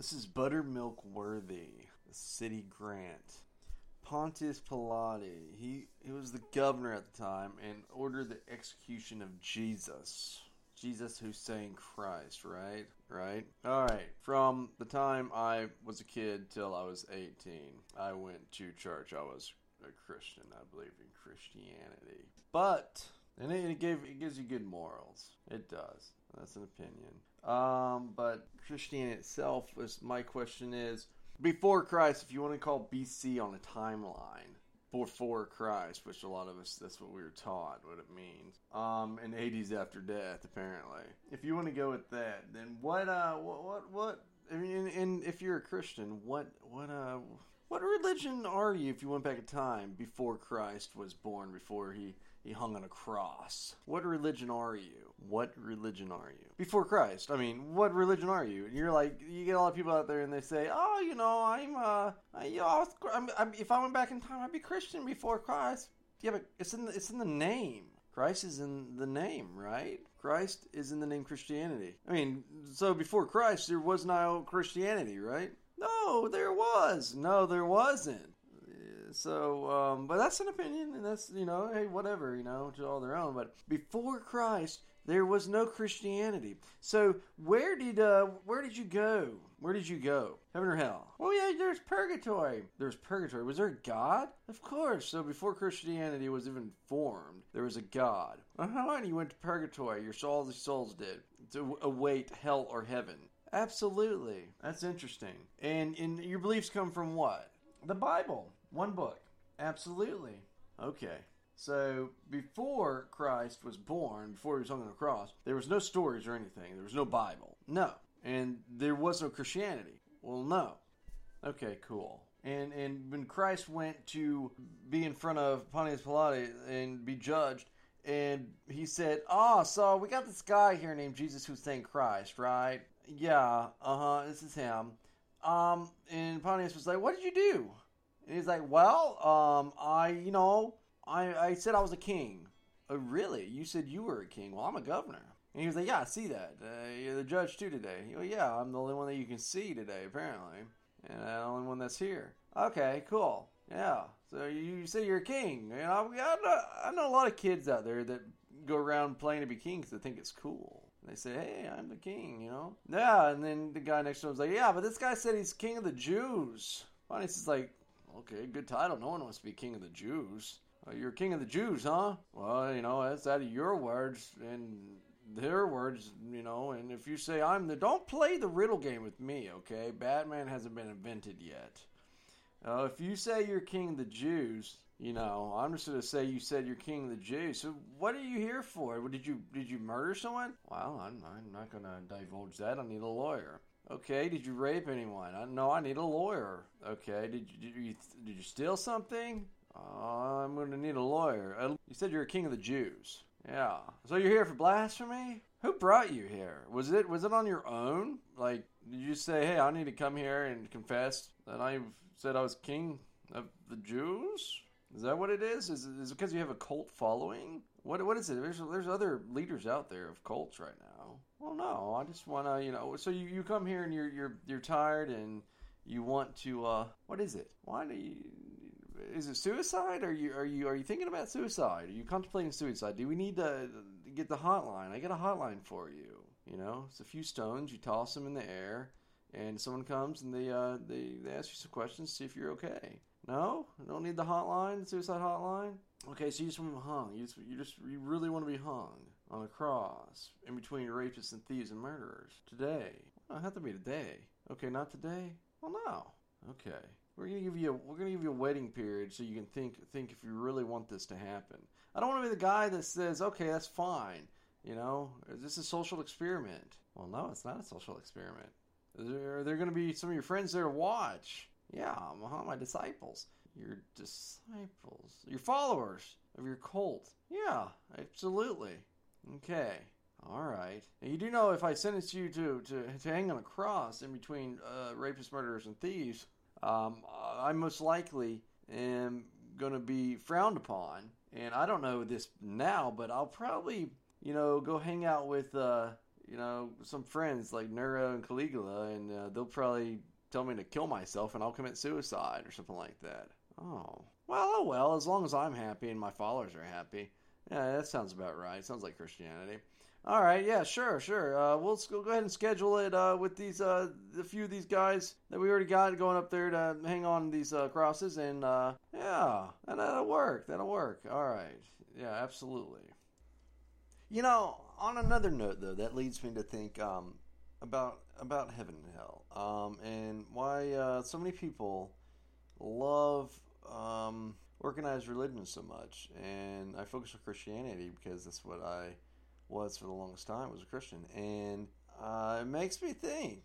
This is Buttermilk Worthy, the city grant. Pontius Pilate, he was the governor at the time and ordered the execution of Jesus. Jesus Hussein Christ, right? Right? Alright, from the time I was a kid till I was 18, I went to church. I was a Christian. I believe in Christianity. But, and it gives you good morals. It does. That's an opinion. But Christianity itself, my question is, before Christ, if you want to call BC on a timeline, before Christ, which a lot of us, that's what we were taught, what it means. And 80s after death, apparently. If you want to go with that, then what, I mean, and if you're a Christian, what religion are you if you went back in time before Christ was born, before he hung on a cross? What religion are you? What religion are you? Before Christ, I mean, what religion are you? And you're like, you get a lot of people out there and they say, oh, you know, if I went back in time, I'd be Christian before Christ. Yeah, but it's in the name. Christ is in the name, right? Christ is in the name Christianity. I mean, so before Christ, there was no Christianity, right? No, there was. No, there wasn't. So, but that's an opinion, and that's, you know, hey, whatever, you know, to all their own. But before Christ, there was no Christianity. So, where did you go? Where did you go? Heaven or hell? Oh yeah, there's purgatory. There's purgatory. Was there a God? Of course. So before Christianity was even formed, there was a God. And you went to purgatory. All the souls did to await hell or heaven. Absolutely. That's interesting. And your beliefs come from what? The Bible. One book. Absolutely. Okay. So, before Christ was born, before he was hung on the cross, there was no stories or anything. There was no Bible. No. And there was no Christianity. Well, no. Okay, cool. And when Christ went to be in front of Pontius Pilate and be judged, and he said, so we got this guy here named Jesus Hussein Christ, right? Yeah, this is him. And Pontius was like, what did you do? And he's like, well, I said I was a king. Oh, really? You said you were a king. Well, I'm a governor. And he was like, yeah, I see that. You're the judge too today. Well, yeah, I'm the only one that you can see today, apparently. And I'm the only one that's here. Okay, cool. Yeah. So you say you're a king. You know, I know a lot of kids out there that go around playing to be kings that think it's cool. And they say, hey, I'm the king, you know? Yeah, and then the guy next to him was like, yeah, but this guy said he's king of the Jews. Pontius is like, okay, good title. No one wants to be king of the Jews. You're king of the Jews, huh? Well, you know, that's out of your words and their words, you know. And if you say don't play the riddle game with me, okay? Batman hasn't been invented yet. If you say you're king of the Jews, you know, I'm just going to say you said you're king of the Jews. So what are you here for? Did you murder someone? Well, I'm not going to divulge that. I need a lawyer. Okay, did you rape anyone? No, I need a lawyer. Okay, did you steal something? I'm going to need a lawyer. You said you're a king of the Jews. Yeah. So you're here for blasphemy? Who brought you here? Was it on your own? Like, did you say, hey, I need to come here and confess that I've said I was king of the Jews? Is that what it is? Is it because you have a cult following? What is it? There's other leaders out there of cults right now. Well, no, I just want to, you know. So you come here and you're tired and you want to. What is it? Why do you? Is it suicide? Are you thinking about suicide? Are you contemplating suicide? Do we need to get the hotline? I got a hotline for you. You know, it's a few stones. You toss them in the air, and someone comes and they ask you some questions, see if you're okay. No, I don't need the hotline, the suicide hotline. Okay, so you just want to be hung. You really want to be hung on a cross in between rapists and thieves and murderers today. Well, it have to be today. Okay, not today. Well, no. Okay, we're gonna give you a waiting period so you can think if you really want this to happen. I don't want to be the guy that says, okay, that's fine. You know, is this a social experiment? Well, no, it's not a social experiment. Are there going to be some of your friends there to watch? Yeah, my disciples. Your disciples. Your followers of your cult. Yeah, absolutely. Okay. Alright. Now you do know if I sentence you to hang on a cross in between rapists, murderers, and thieves, I most likely am going to be frowned upon. And I don't know this now, but I'll probably, you know, go hang out with some friends like Nero and Caligula, and they'll probably tell me to kill myself and I'll commit suicide or something like that. Oh well, as long as I'm happy and my followers are happy. Yeah, that sounds about right. Sounds like Christianity. All right, yeah, sure. We'll go ahead and schedule it with these a few of these guys that we already got going up there to hang on these crosses, and yeah, and that'll work. All right, yeah, absolutely. On another note though, that leads me to think about heaven and hell, and why so many people love organized religion so much, and I focus on Christianity because that's what I was for the longest time, was a Christian, and it makes me think.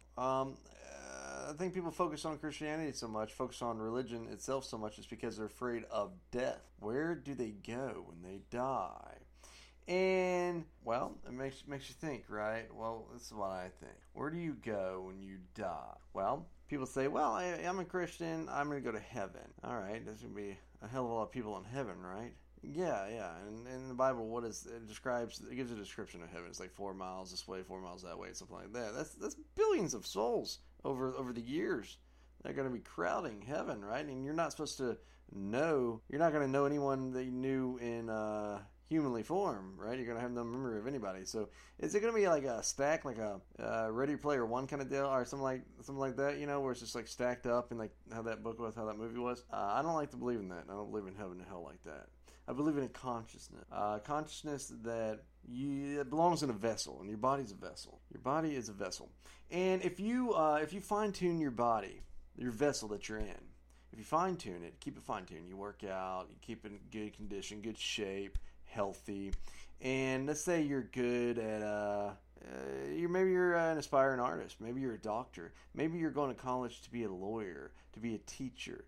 I think people focus on Christianity so much, focus on religion itself so much, is because they're afraid of death. Where do they go when they die? And, well, it makes you think, right? Well, this is what I think. Where do you go when you die? Well, people say, well, I'm a Christian, I'm going to go to heaven. All right, there's going to be a hell of a lot of people in heaven, right? Yeah. And in the Bible, it gives a description of heaven. It's like 4 miles this way, 4 miles that way, something like that. That's billions of souls over the years. They're going to be crowding heaven, right? And you're not supposed to know, you're not going to know anyone that you knew in humanly form, right? You're going to have no memory of anybody. So is it going to be like a stack, like a Ready Player One kind of deal, or something like that, where it's just like stacked up, and like how that book was, how that movie was? I don't like to believe in that. I don't believe in heaven and hell like that. I believe in a consciousness. Consciousness that it belongs in a vessel, and your body's a vessel. Your body is a vessel. And if you fine-tune your body, your vessel that you're in, if you fine-tune it, keep it fine-tuned, you work out, you keep it in good condition, good shape, healthy, and let's say you're good at maybe you're an aspiring artist, maybe you're a doctor, maybe you're going to college to be a lawyer, to be a teacher,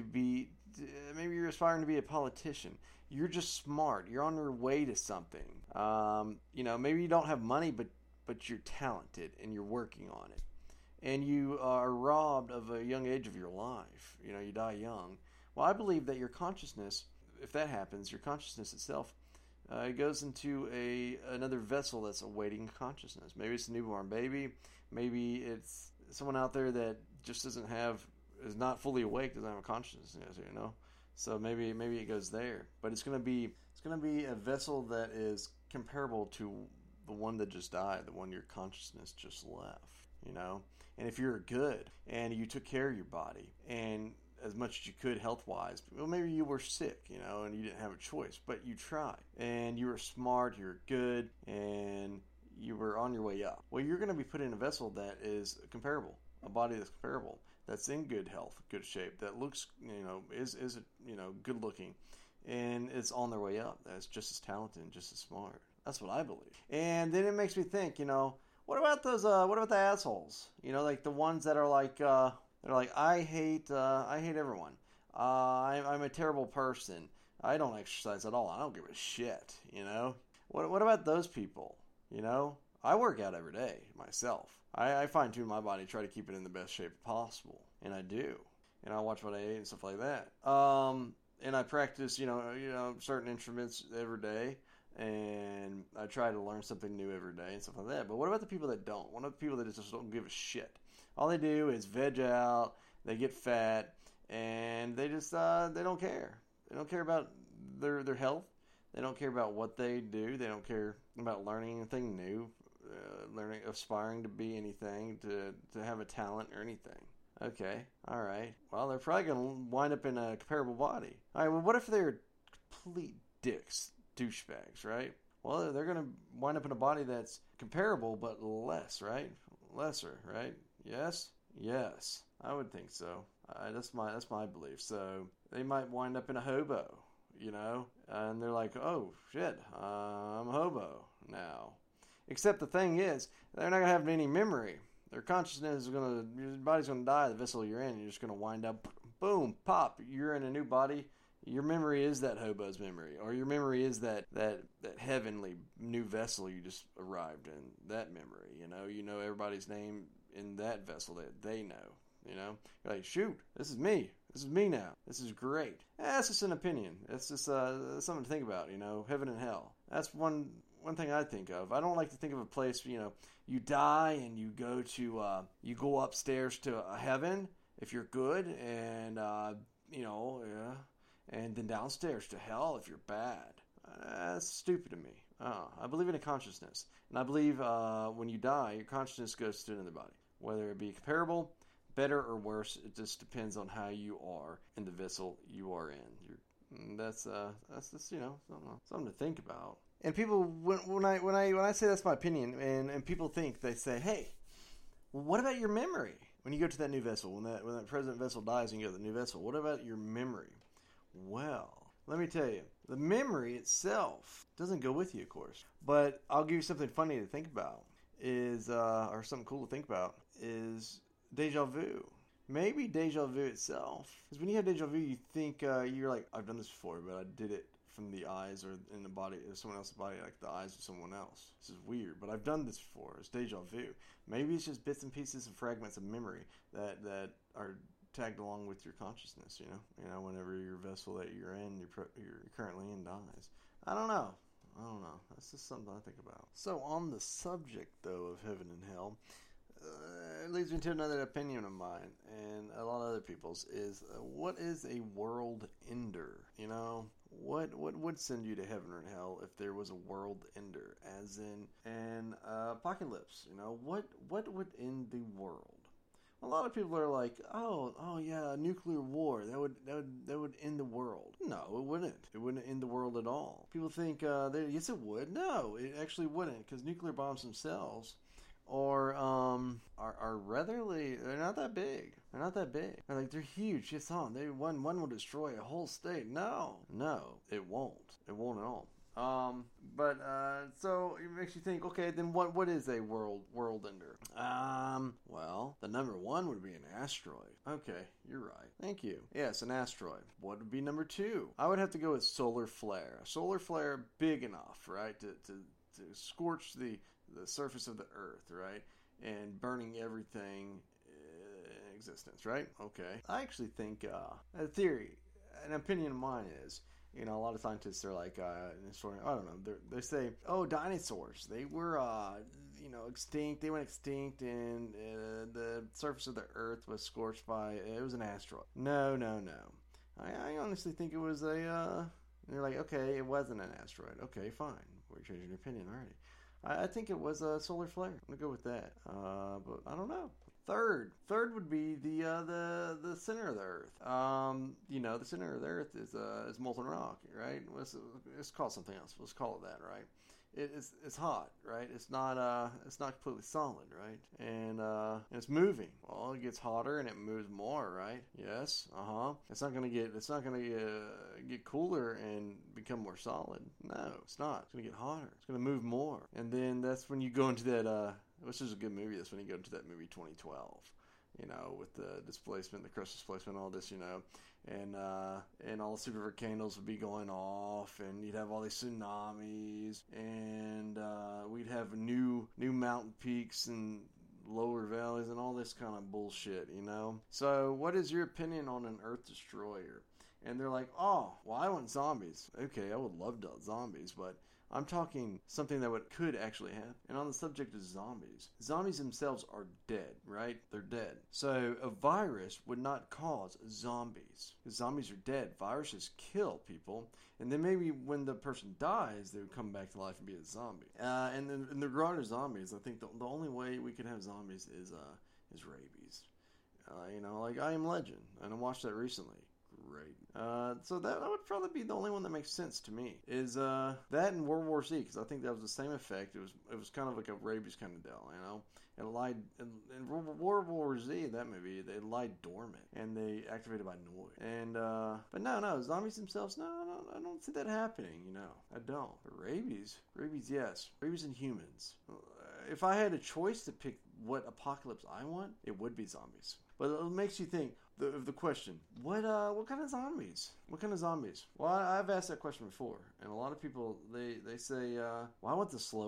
maybe you're aspiring to be a politician. You're just smart. You're on your way to something. Maybe you don't have money, but you're talented and you're working on it. And you are robbed of a young age of your life. You die young. Well, I believe that your consciousness, if that happens, your consciousness itself, it goes into another vessel that's awaiting consciousness. Maybe it's a newborn baby. Maybe it's someone out there that just is not fully awake, doesn't have a consciousness, So maybe it goes there. But it's gonna be a vessel that is comparable to the one that just died, the one your consciousness just left. And if you're good and you took care of your body and as much as you could health-wise, well, maybe you were sick, and you didn't have a choice, but you tried, and you were smart, you were good, and you were on your way up. Well, you're going to be put in a vessel that is comparable, a body that's comparable, that's in good health, good shape, that looks, is good looking, and it's on their way up. That's just as talented and just as smart. That's what I believe. And then it makes me think, what about the assholes? Like the ones that are like, they're like, I hate everyone. I'm a terrible person. I don't exercise at all. I don't give a shit. What about those people? I work out every day myself. I fine tune my body, try to keep it in the best shape possible, and I do. And I watch what I eat and stuff like that. And I practice, certain instruments every day. And I try to learn something new every day and stuff like that. But what about the people that don't? What about the people that just don't give a shit? All they do is veg out, they get fat, and they just they don't care. They don't care about their health. They don't care about what they do. They don't care about learning anything new, aspiring to be anything, to have a talent or anything. Okay, all right. Well, they're probably going to wind up in a comparable body. All right, well, what if they're complete dicks, douchebags, right? Well, they're going to wind up in a body that's comparable but less, right? Lesser, right? Yes, I would think so. That's my belief. So they might wind up in a hobo, and they're like, oh shit, I'm a hobo now. Except the thing is, they're not gonna have any memory. Their consciousness your body's gonna die. The vessel you're in, you're just gonna wind up, boom, pop. You're in a new body. Your memory is that hobo's memory, or your memory is that heavenly new vessel you just arrived in. That memory, you know everybody's name in that vessel that they know. You're like, shoot, this is me now. This is great. That's just an opinion. It's just something to think about. Heaven and hell. That's one one thing I think of. I don't like to think of a place, you die and you go upstairs to heaven if you're good, and and then downstairs to hell if you're bad. That's stupid to me. I believe in a consciousness, and I believe when you die, your consciousness goes to another body, whether it be comparable, better or worse. It just depends on how you are in the vessel you are in. That's just something to think about. And people, when I say that's my opinion, and people they say, hey, well, what about your memory when you go to that new vessel? When that present vessel dies and you go to the new vessel, what about your memory? Well, let me tell you, the memory itself doesn't go with you, of course. But I'll give you something funny to think about, or something cool to think about, is deja vu. Maybe deja vu itself. Because when you have deja vu, you think, you're like, I've done this before, but I did it from the eyes or in the body of someone else's body, like the eyes of someone else. This is weird, but I've done this before. It's deja vu. Maybe it's just bits and pieces and fragments of memory that are tagged along with your consciousness, whenever your vessel that you're currently in dies. I don't know. That's just something I think about. So on the subject, though, of heaven and hell, it leads me to another opinion of mine and a lot of other people's is, what is a world ender? What would send you to heaven or hell if there was a world ender, as in an apocalypse? What would end the world? A lot of people are like, oh yeah, nuclear war, that would end the world. No, it wouldn't. It wouldn't end the world at all. People think, yes, it would. No, it actually wouldn't, because nuclear bombs themselves are they're not that big. They're not that big. They're huge. Yes, one will destroy a whole state. No, it won't. It won't at all. So it makes you think, okay, then what is a world ender? Well, the number one would be an asteroid. Okay, you're right. Thank you. Yes, an asteroid. What would be number two? I would have to go with solar flare. A solar flare big enough, right, to scorch the surface of the earth, right, and burning everything in existence, right? Okay. I actually think a theory, an opinion of mine is, a lot of scientists are like, I don't know, they say, oh, dinosaurs, they were, extinct, they went extinct, and the surface of the earth was scorched by, it was an asteroid. No. I honestly think it was they're like, okay, it wasn't an asteroid. Okay, fine. We're changing your opinion already. I think it was a solar flare. I'm gonna go with that. But I don't know. Third would be the center of the Earth. The center of the Earth is molten rock, right? Let's call it something else. Let's call it that, right? It's hot, right? It's not completely solid, right? And it's moving. Well, it gets hotter and it moves more, right? Yes. It's not gonna get cooler and become more solid. No, it's not. It's gonna get hotter. It's gonna move more. And then that's when you go into that. Which is a good movie. That's when you go into that movie 2012. With the displacement, the crust displacement, all this, and all the super volcanoes would be going off, and you'd have all these tsunamis, and we'd have new mountain peaks and lower valleys and all this kind of bullshit, So what is your opinion on an Earth destroyer? And they're like, oh, well, I want zombies. Okay, I would love zombies, but I'm talking something that could actually happen. And on the subject of zombies themselves are dead, right? They're dead. So a virus would not cause zombies. Because zombies are dead. Viruses kill people. And then maybe when the person dies, they would come back to life and be a zombie. And then in the regard of zombies, I think the only way we could have zombies is rabies. Like I Am Legend. And I watched that recently. Great. So that would probably be the only one that makes sense to me. Is that in World War Z, because I think that was the same effect. It was kind of like a rabies kind of deal, It lied in World War Z. That movie, they lied dormant and they activated by noise. And but no, zombies themselves, no, I don't see that happening. I don't. Rabies, yes, rabies in humans. If I had a choice to pick what apocalypse I want, it would be zombies. But it makes you think. The question, what kind of zombies? What kind of zombies? Well, I've asked that question before, and a lot of people they say, well, I want the slow one.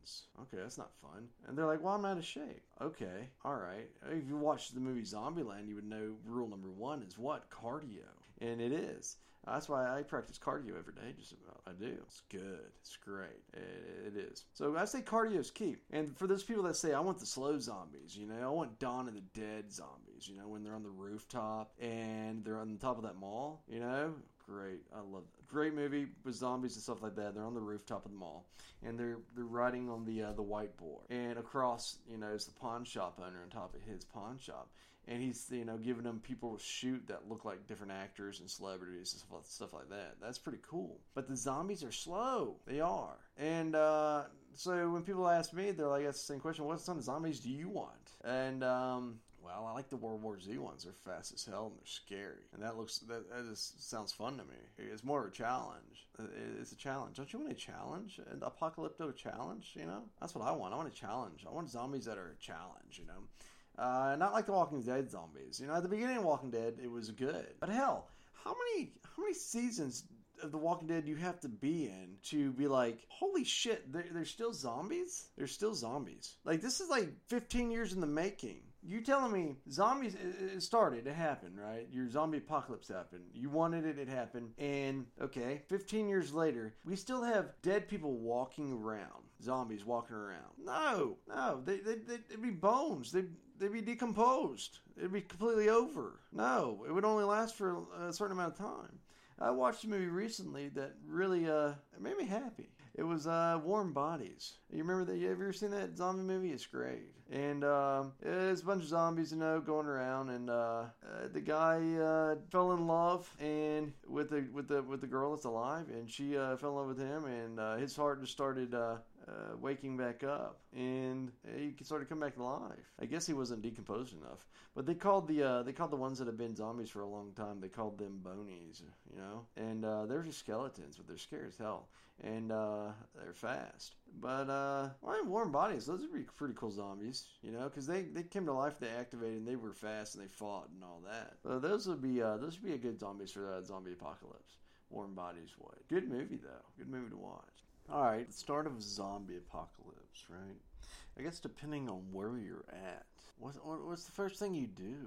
seasons. Okay, that's not fun. And they're like, well, I'm out of shape. Okay, all right. If you watched the movie Zombieland, you would know rule number one is what? Cardio. And it is. That's why I practice cardio every day, just about. I do. It's good. It's great. It is. So I say cardio is key. And for those people that say, I want the slow zombies, I want Dawn of the Dead zombies, when they're on the rooftop and they're on the top of that mall, Great. I love that. Great movie with zombies and stuff like that. They're on the rooftop of the mall and they're riding on the whiteboard. And across, is the pawn shop owner on top of his pawn shop. And he's, giving them people to shoot that look like different actors and celebrities and stuff like that. That's pretty cool. But the zombies are slow. They are. And so when people ask me, they're like, that's the same question. What kind of zombies do you want? And, well, I like the World War Z ones. They're fast as hell and they're scary. And that just sounds fun to me. It's more of a challenge. It's a challenge. Don't you want a challenge? An apocalypto challenge, That's what I want. I want a challenge. I want zombies that are a challenge, Not like the Walking Dead zombies. At the beginning of Walking Dead, it was good. But hell, how many seasons of The Walking Dead you have to be in to be like, holy shit, they're still zombies? They're still zombies. Like, this is like 15 years in the making. You telling me zombies, it started, it happened, right? Your zombie apocalypse happened. You wanted it, it happened. And, okay, 15 years later, we still have dead people walking around. Zombies walking around. No, they'd be bones. They'd be decomposed. It'd be completely over. No, it would only last for a certain amount of time. I watched a movie recently that really it made me happy. It was Warm Bodies. You remember that? You ever seen that zombie movie? It's great. And it's a bunch of zombies, going around. And the guy fell in love and with the girl that's alive, and she fell in love with him, and his heart just started waking back up, and he started coming back to life. I guess he wasn't decomposed enough, but they called the ones that have been zombies for a long time. They called them bonies, and they're just skeletons, but they're scary as hell, and they're fast. But Warm Bodies, those would be pretty cool zombies, because they came to life, they activated, and they were fast, and they fought and all that. So those would be a good zombies for that zombie apocalypse. Warm Bodies would. Good movie though. Good movie to watch. Alright, the start of a zombie apocalypse, right? I guess depending on where you're at. What's the first thing you do?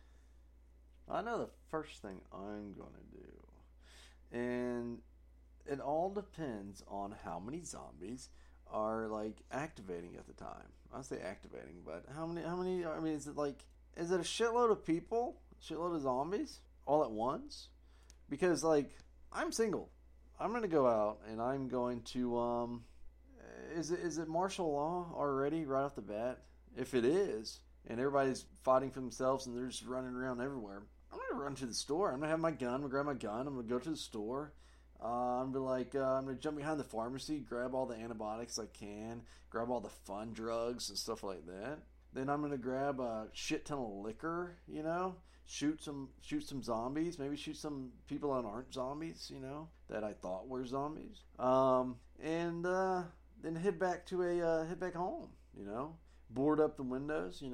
I know the first thing I'm going to do. And it all depends on how many zombies are, activating at the time. I say activating, but how many, is it a shitload of people? A shitload of zombies? All at once? Because, I'm single. I'm going to go out and I'm going to, is it martial law already right off the bat? If it is, and everybody's fighting for themselves and they're just running around everywhere, I'm going to run to the store. I'm going to have my gun. I'm going to grab my gun. I'm going to go to the store. I'm going to jump behind the pharmacy, grab all the antibiotics I can, grab all the fun drugs and stuff like that. Then I'm going to grab a shit ton of liquor, shoot some zombies, maybe shoot some people that aren't zombies, that I thought were zombies. And then head back home, board up the windows,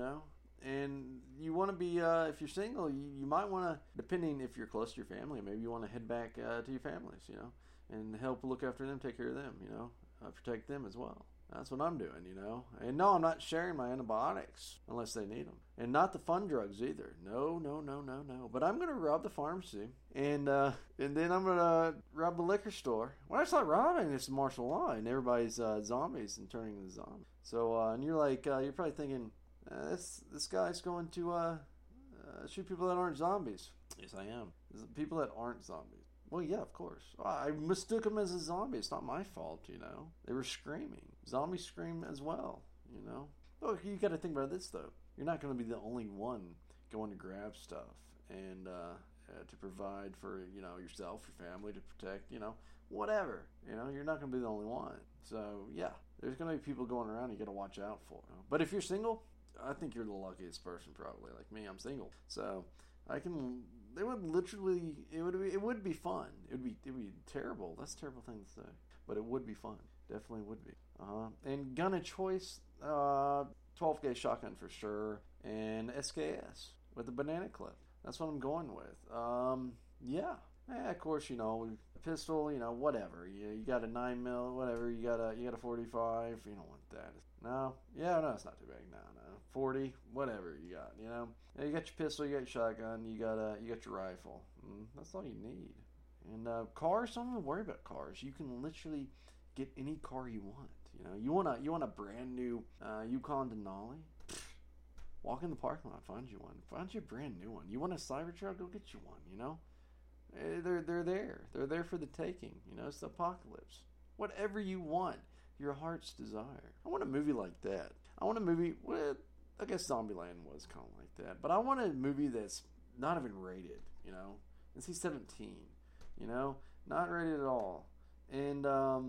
and you want to be, if you're single, you might want to, depending if you're close to your family, maybe you want to head back to your families, and help look after them, take care of them, protect them as well. That's what I'm doing, And no, I'm not sharing my antibiotics unless they need them. And not the fun drugs either. No. But I'm going to rob the pharmacy. And then I'm going to rob the liquor store. When I start robbing, it's martial law. And everybody's zombies and turning into zombies. So, and you're you're probably thinking, this guy's going to shoot people that aren't zombies. Yes, I am. People that aren't zombies. Well, yeah, of course. I mistook them as a zombie. It's not my fault, They were screaming. Zombies scream as well, Look, you got to think about this, though. You're not going to be the only one going to grab stuff and to provide for, yourself, your family, to protect, whatever. You're not going to be the only one. So, yeah, there's going to be people going around you got to watch out for. But if you're single, I think you're the luckiest person, probably. Like me, I'm single. So, it would be fun. It would be terrible. That's a terrible thing to say. But it would be fun. Definitely would be. And gun of choice, 12 gauge shotgun for sure. And SKS with the banana clip. That's what I'm going with. Yeah. Of course, a pistol, whatever. You got a 9 mil, whatever. You got a 45. You don't want that. No, yeah, no, it's not too big. No, 40, whatever you got. You got your pistol, you got your shotgun, you got your rifle. That's all you need. And cars, don't even worry about cars. You can literally get any car you want. You want a brand new Yukon Denali? Walk in the parking lot, find you one. Find you a brand new one. You want a Cybertruck? Go get you one. They're there. They're there for the taking. It's the apocalypse. Whatever you want, your heart's desire. I want a movie like that. I want a movie with, I guess Zombieland was kind of like that, but I want a movie that's not even rated. NC-17. Not rated at all. And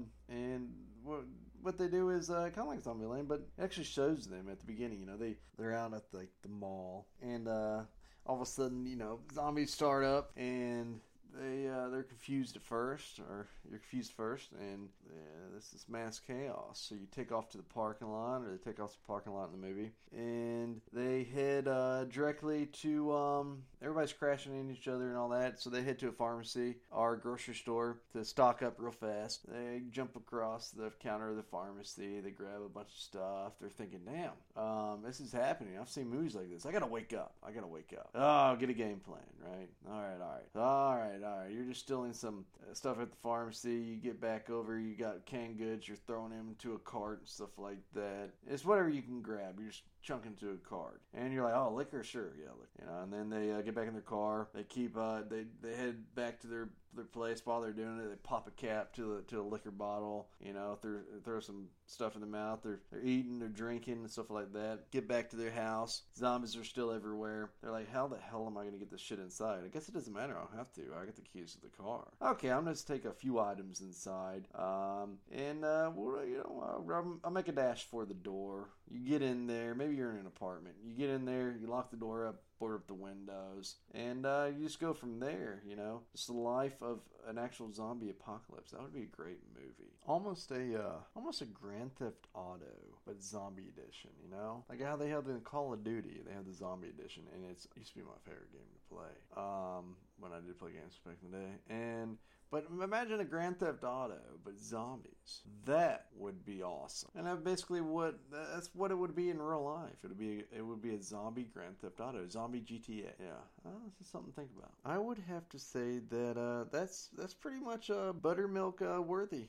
what they do is kind of like Zombieland, but it actually shows them at the beginning. They're out at the mall, and all of a sudden, zombies start up, and they're confused at first, or you're confused first, and this is mass chaos. So you take off to the parking lot, or they take off to the parking lot in the movie, and they head directly to everybody's crashing into each other and all that. So they head to a pharmacy or a grocery store to stock up real fast. They jump across the counter of the pharmacy. They grab a bunch of stuff. They're thinking, damn, this is happening. I've seen movies like this. I gotta wake up. Oh, get a game plan, right? All right. You're just stealing some stuff at the pharmacy. You get back over. You got canned goods. You're throwing them into a cart and stuff like that. It's whatever you can grab. You're just chunking into a cart, and you're like, oh, liquor, sure, yeah, liquor. And then they get back in their car. They keep they head back to their place. While they're doing it, they pop a cap to a liquor bottle. Throw some stuff in the mouth. They're eating, they're drinking and stuff like that. Get back to their house. Zombies are still everywhere. They're like, how the hell am I going to get this shit inside? I guess it doesn't matter. I'll have to. I got the keys to the car. Okay, I'm going to take a few items inside. I'll make a dash for the door. You get in there. Maybe you're in an apartment. You get in there. You lock the door up. Board up the windows, and you just go from there. Just the life of an actual zombie apocalypse. That would be a great movie. Almost a Grand Theft Auto, but zombie edition. Like how they have in Call of Duty, they have the zombie edition, and it used to be my favorite game to play. When I did play games back in the day, but imagine a Grand Theft Auto, but zombies. That would be awesome. And that's what it would be in real life. It would be a zombie Grand Theft Auto, zombie GTA. Yeah, this is something to think about. I would have to say that that's pretty much buttermilk worthy.